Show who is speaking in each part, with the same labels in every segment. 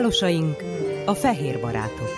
Speaker 1: Pálosaink, a fehér barátok.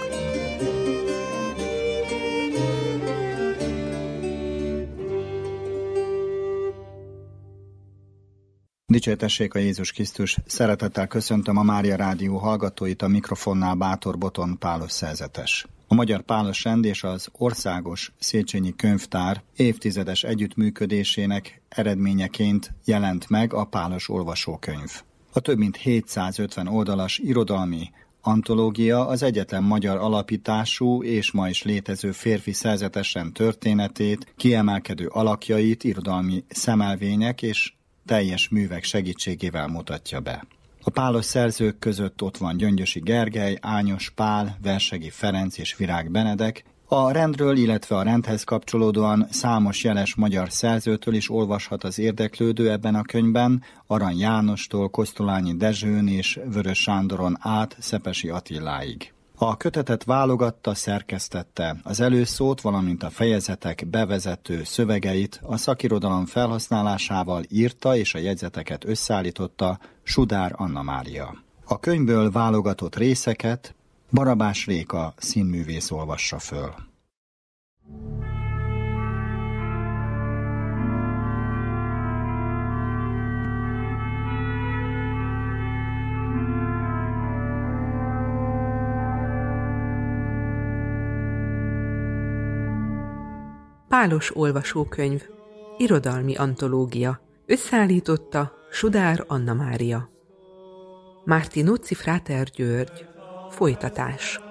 Speaker 2: Dicsértessék a Jézus Krisztus! Szeretettel köszöntöm a Mária Rádió hallgatóit, a mikrofonnál Bátor Boton Pálos szerzetes. A Magyar Pálos Rend és az Országos Széchenyi Könyvtár évtizedes együttműködésének eredményeként jelent meg a Pálos olvasókönyv. A több mint 750 oldalas irodalmi antológia az egyetlen magyar alapítású és ma is létező férfi szerzetesen történetét, kiemelkedő alakjait irodalmi szemelvények és teljes művek segítségével mutatja be. A pálos szerzők között ott van Gyöngyösi Gergely, Ányos Pál, Versegi Ferenc és Virág Benedek. A rendről, illetve a rendhez kapcsolódóan számos jeles magyar szerzőtől is olvashat az érdeklődő ebben a könyvben, Arany Jánostól Kosztolányi Dezsőn és Vörös Sándoron át Szepesi Attiláig. A kötetet válogatta, szerkesztette, az előszót, valamint a fejezetek bevezető szövegeit a szakirodalom felhasználásával írta és a jegyzeteket összeállította Sudár Anna Mária. A könyvből válogatott részeket Barabás Réka színművész olvassa föl.
Speaker 3: Pálos olvasókönyv, irodalmi antológia, összeállította Sudár Anna Mária. Martinuzzi Fráter György, folytatás.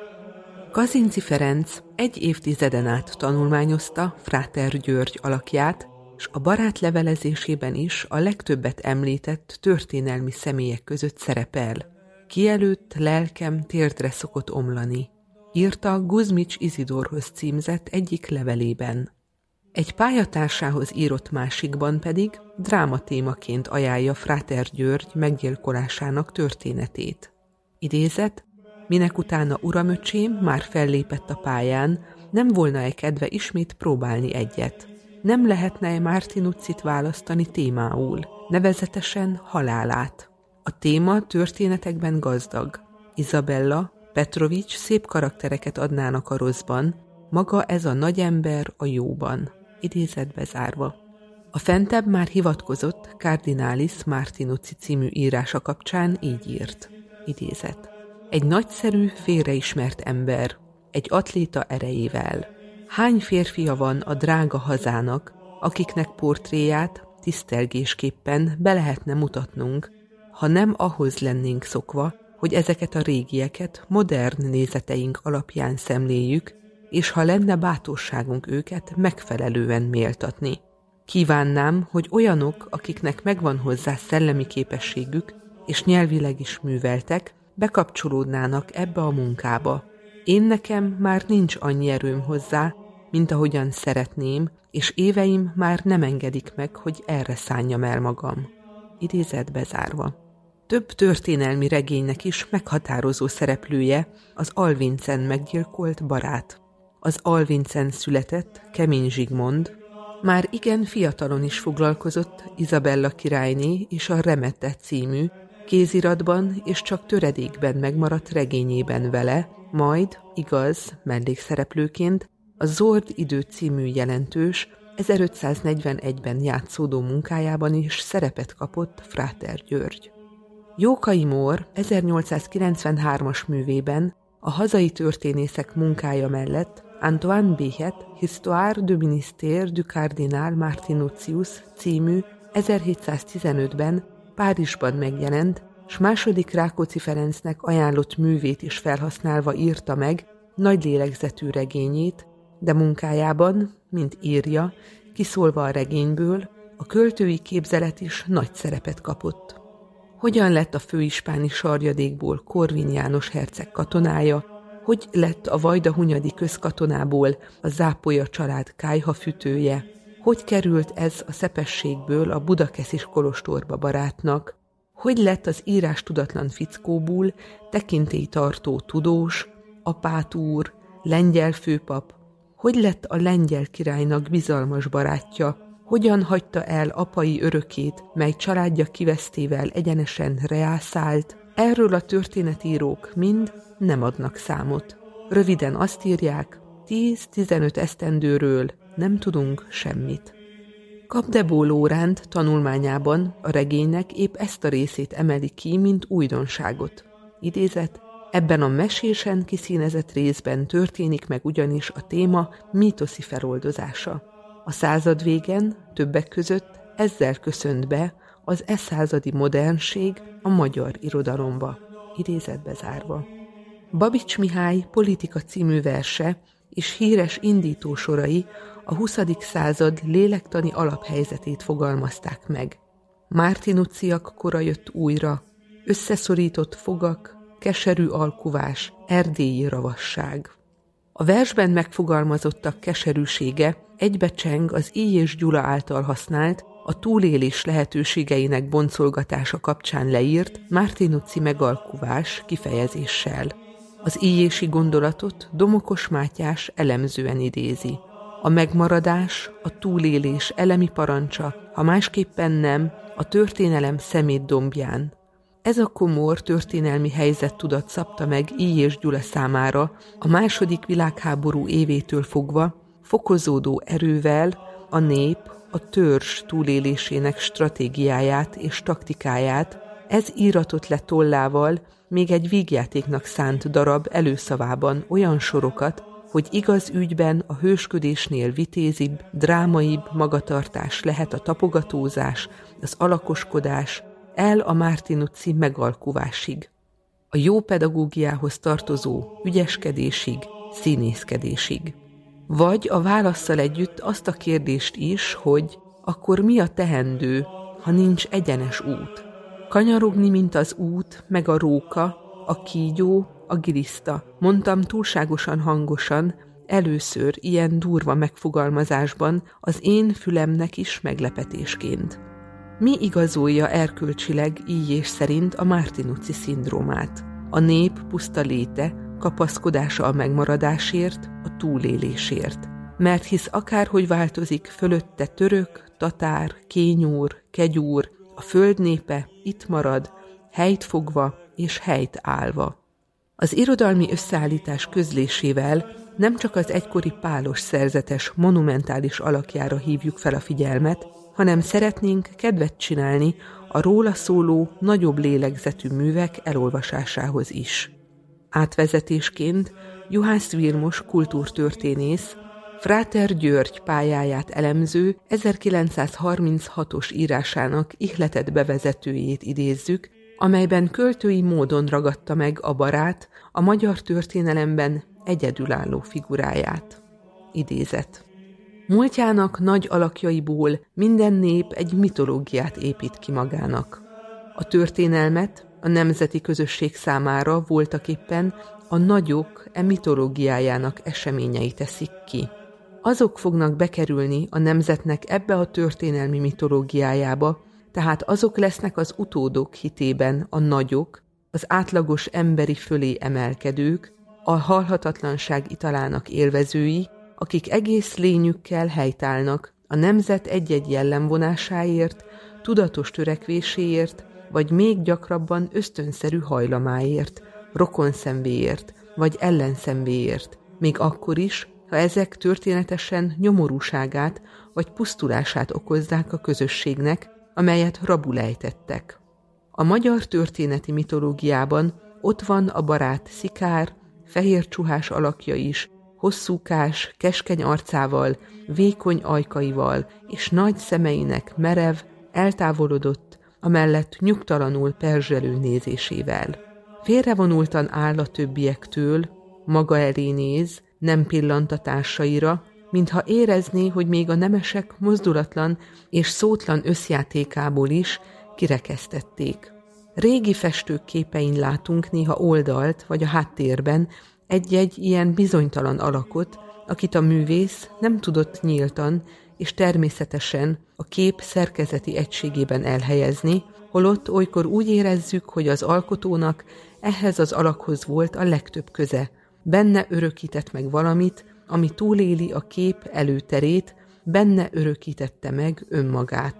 Speaker 3: Kazinczy Ferenc egy évtizeden át tanulmányozta Fráter György alakját, s a barátlevelezésében is a legtöbbet említett történelmi személyek között szerepel. Kielőtt lelkem térdre szokott omlani, írta Guzmics Izidorhoz címzett egyik levelében. Egy pályatársához írott másikban pedig drámatémaként ajánlja Fráter György meggyilkolásának történetét. Idézet: minek utána uramöcsém már fellépett a pályán, nem volna-e kedve ismét próbálni egyet? Nem lehetne-e Martinuzzit választani témául, nevezetesen halálát? A téma történetekben gazdag. Izabella, Petrovics szép karaktereket adnának a rosszban, maga ez a nagy ember a jóban. Idézetbe zárva. A fentebb már hivatkozott Cardinalis Martinuzzi című írása kapcsán így írt. Idézet. Egy nagyszerű, félreismert ember, egy atléta erejével. Hány férfia van a drága hazának, akiknek portréját tisztelgésképpen be lehetne mutatnunk, ha nem ahhoz lennénk szokva, hogy ezeket a régieket modern nézeteink alapján szemléljük, és ha lenne bátorságunk őket megfelelően méltatni. Kívánnám, hogy olyanok, akiknek megvan hozzá szellemi képességük, és nyelvileg is műveltek, bekapcsolódnának ebbe a munkába. Én nekem már nincs annyi erőm hozzá, mint ahogyan szeretném, és éveim már nem engedik meg, hogy erre szánjam el magam. Idézetbe zárva. Több történelmi regénynek is meghatározó szereplője az Alvincen meggyilkolt barát. Az Alvincen született Kemény Zsigmond már igen fiatalon is foglalkozott Izabella királyné és a Remete című, kéziratban és csak töredékben megmaradt regényében vele, majd, igaz, mellékszereplőként a Zord idő című jelentős, 1541-ben játszódó munkájában is szerepet kapott Fráter György. Jókai Mór 1893-as művében a hazai történészek munkája mellett Antoine Béhet Histoire du ministère du cardinal Martinutius című 1715-ben Párizsban megjelent, s második Rákóczi Ferencnek ajánlott művét is felhasználva írta meg nagy lélegzetű regényét, de munkájában, mint írja, kiszólva a regényből, a költői képzelet is nagy szerepet kapott. Hogyan lett a főispáni sarjadékból Korvin János herceg katonája, hogy lett a vajdahunyadi közkatonából a Zápolya család kályhafütője, hogy került ez a Szepességből a Budakeszis kolostorba barátnak, hogy lett az írás tudatlan fickóból tekintélytartó tudós, apátúr, lengyel főpap, hogy lett a lengyel királynak bizalmas barátja, hogyan hagyta el apai örökét, mely családja kivesztével egyenesen reá szállt, Erről a történetírók mind nem adnak számot. Röviden azt írják, 10-15 esztendőről nem tudunk semmit. Capdevaux Laurent tanulmányában a regénynek épp ezt a részét emeli ki, mint újdonságot. Idézet: ebben a mesésen kiszínezett részben történik meg ugyanis a téma mítoszi feloldozása. A század végen többek között ezzel köszönt be az századi modernség a magyar irodalomba. Idézetbe zárva. Babits Mihály Politika című verse és híres indítósorai a 20. század lélektani alaphelyzetét fogalmazták meg. Mártinuciak kora jött újra, összeszorított fogak, keserű alkuvás, erdélyi ravasság. A versben megfogalmazottak keserűsége egybecseng az Ily és Gyula által használt, a túlélés lehetőségeinek boncolgatása kapcsán leírt Mártinuci megalkuvás kifejezéssel. Az íjési gondolatot Domokos Mátyás elemzően idézi. A megmaradás, a túlélés elemi parancsa, ha másképpen nem, a történelem szemétdombján. Ez a komor történelmi helyzettudat szabta meg Ily és Gyula számára a II. Világháború évétől fogva fokozódó erővel a nép, a törzs túlélésének stratégiáját és taktikáját, ez íratott le tollával még egy vígjátéknak szánt darab előszavában olyan sorokat, hogy igaz ügyben a hősködésnél vitézibb, drámaibb magatartás lehet a tapogatózás, az alakoskodás, el a Mártinuci megalkuvásig. A jó pedagógiához tartozó ügyeskedésig, színészkedésig. Vagy a válasszal együtt azt a kérdést is, hogy akkor mi a teendő, ha nincs egyenes út? Kanyarogni, mint az út, meg a róka, a kígyó, a giliszta. Mondtam túlságosan hangosan, először ilyen durva megfogalmazásban az én fülemnek is meglepetésként. Mi igazolja erkölcsileg Ijés szerint a Mártinuci szindrómát? A nép puszta léte, kapaszkodása a megmaradásért, a túlélésért. Mert hisz akárhogy változik fölötte török, tatár, kényúr, kegyúr, a föld népe itt marad, helyt fogva és helyt állva. Az irodalmi összeállítás közlésével nem csak az egykori pálos szerzetes monumentális alakjára hívjuk fel a figyelmet, hanem szeretnénk kedvet csinálni a róla szóló nagyobb lélegzetű művek elolvasásához is. Átvezetésként Juhász Vilmos kultúrtörténész, Fráter György pályáját elemző 1936-os írásának ihletett bevezetőjét idézzük, amelyben költői módon ragadta meg a barát a magyar történelemben egyedülálló figuráját. Idézet. Múltjának nagy alakjaiból minden nép egy mitológiát épít ki magának. A történelmet a nemzeti közösség számára voltaképpen a nagyok mitológiájának eseményei teszik ki. Azok fognak bekerülni a nemzetnek ebbe a történelmi mitológiájába, tehát azok lesznek az utódok hitében a nagyok, az átlagos emberi fölé emelkedők, a halhatatlanság italának élvezői, akik egész lényükkel helytállnak a nemzet egy-egy jellemvonásáért, tudatos törekvéséért, vagy még gyakrabban ösztönszerű hajlamáért, rokonszenvéért, vagy ellenszenvéért, még akkor is, ha ezek történetesen nyomorúságát vagy pusztulását okozzák a közösségnek, amelyet rabul ejtettek. A magyar történeti mitológiában ott van a barát szikár, fehér csuhás alakja is, hosszúkás, keskeny arcával, vékony ajkaival és nagy szemeinek merev, eltávolodott, amellett nyugtalanul perzselő nézésével. Félrevonultan áll a többiektől, maga elé néz, nem pillant a társaira, mintha érezné, hogy még a nemesek mozdulatlan és szótlan összjátékából is kirekesztették. Régi festők képein látunk néha oldalt vagy a háttérben egy-egy ilyen bizonytalan alakot, akit a művész nem tudott nyíltan és természetesen a kép szerkezeti egységében elhelyezni, holott olykor úgy érezzük, hogy az alkotónak ehhez az alakhoz volt a legtöbb köze. Benne örökített meg valamit, ami túléli a kép előterét, benne örökítette meg önmagát.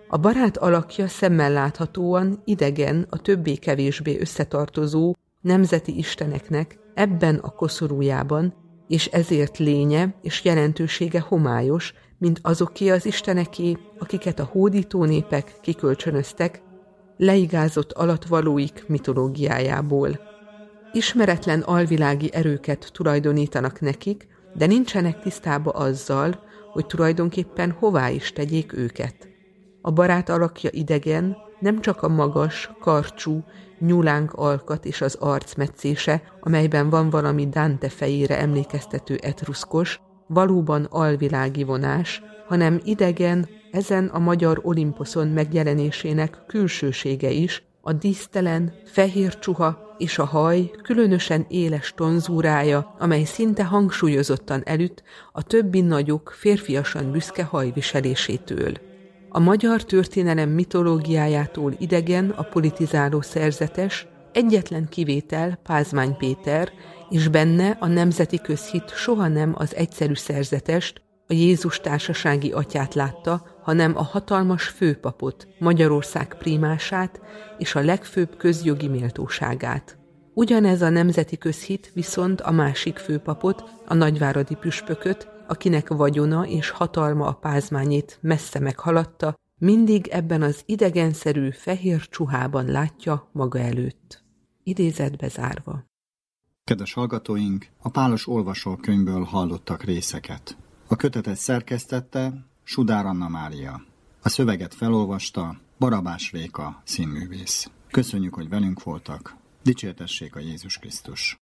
Speaker 3: A barát alakja szemmel láthatóan idegen a többé-kevésbé összetartozó nemzeti isteneknek ebben a koszorújában, és ezért lénye és jelentősége homályos, mint azoké az isteneké, akiket a hódító népek kikölcsönöztek, leigázott alatvalóik mitológiájából. Ismeretlen alvilági erőket tulajdonítanak nekik, de nincsenek tisztába azzal, hogy tulajdonképpen hová is tegyék őket. A barát alakja idegen, nem csak a magas, karcsú, nyulánk alkat és az arcmetszése, amelyben van valami Dante fejére emlékeztető etruszkos, valóban alvilági vonás, hanem idegen ezen a magyar Olimposzon megjelenésének külsősége is, a dísztelen, fehér csuha és a haj különösen éles tonzúrája, amely szinte hangsúlyozottan elüt a többi nagyok férfiasan büszke hajviselésétől. A magyar történelem mitológiájától idegen a politizáló szerzetes, egyetlen kivétel Pázmány Péter, és benne a nemzeti közhit soha nem az egyszerű szerzetest, a Jézus társasági atyát látta, hanem a hatalmas főpapot, Magyarország prímását és a legfőbb közjogi méltóságát. Ugyanez a nemzeti közhit viszont a másik főpapot, a nagyváradi püspököt, akinek vagyona és hatalma a Pázmányét messze meghaladta, mindig ebben az idegenszerű fehér csuhában látja maga előtt. Idézetbe zárva.
Speaker 2: Kedves hallgatóink, a Pálos olvasókönyvből hallottak részeket. A kötetet szerkesztette Sudár Anna Mária. A szöveget felolvasta Barabás Réka színművész. Köszönjük, hogy velünk voltak. Dicsértessék a Jézus Krisztus!